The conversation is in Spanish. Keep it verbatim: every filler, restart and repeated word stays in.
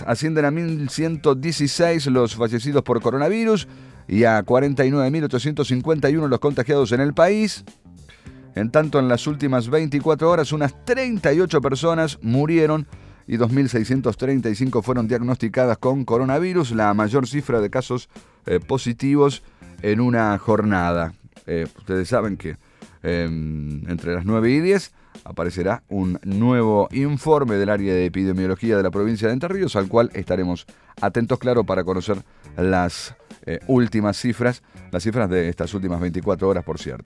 ascienden a mil ciento dieciséis los fallecidos por coronavirus y a cuarenta y nueve mil ochocientos cincuenta y uno los contagiados en el país. En tanto, en las últimas veinticuatro horas, unas treinta y ocho personas murieron y dos mil seiscientos treinta y cinco fueron diagnosticadas con coronavirus, la mayor cifra de casos eh, positivos en una jornada. Eh, ustedes saben que eh, entre las nueve y diez aparecerá un nuevo informe del área de epidemiología de la provincia de Entre Ríos, al cual estaremos atentos, claro, para conocer las eh, últimas cifras, las cifras de estas últimas veinticuatro horas, por cierto.